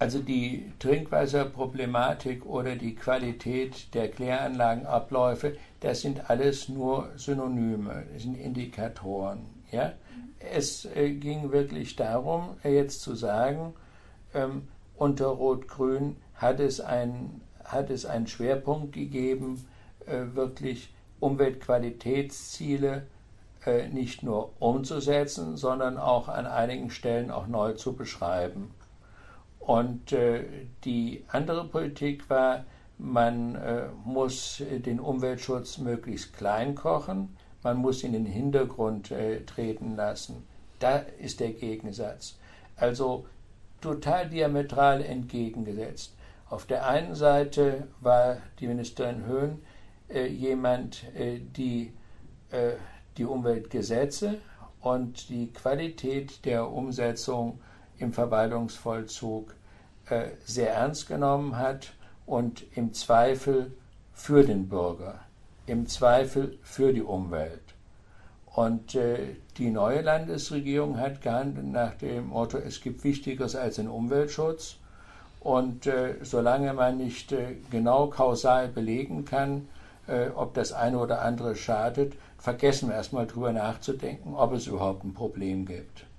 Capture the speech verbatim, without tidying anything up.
Also die Trinkwasserproblematik oder die Qualität der Kläranlagenabläufe, das sind alles nur Synonyme, das sind Indikatoren. Ja? Es äh, ging wirklich darum, äh, jetzt zu sagen, ähm, unter Rot-Grün hat es, ein, hat es einen Schwerpunkt gegeben, äh, wirklich Umweltqualitätsziele äh, nicht nur umzusetzen, sondern auch an einigen Stellen auch neu zu beschreiben. Und äh, die andere Politik war, man äh, muss den Umweltschutz möglichst klein kochen, man muss ihn in den Hintergrund äh, treten lassen. Da ist der Gegensatz. Also total diametral entgegengesetzt. Auf der einen Seite war die Ministerin Höhn äh, jemand, äh, die äh, die Umweltgesetze und die Qualität der Umsetzung im Verwaltungsvollzug äh, sehr ernst genommen hat und im Zweifel für den Bürger, im Zweifel für die Umwelt. Und äh, die neue Landesregierung hat gehandelt nach dem Motto, es gibt Wichtigeres als den Umweltschutz. Und äh, solange man nicht äh, genau kausal belegen kann, äh, ob das eine oder andere schadet, vergessen wir erstmal drüber nachzudenken, ob es überhaupt ein Problem gibt.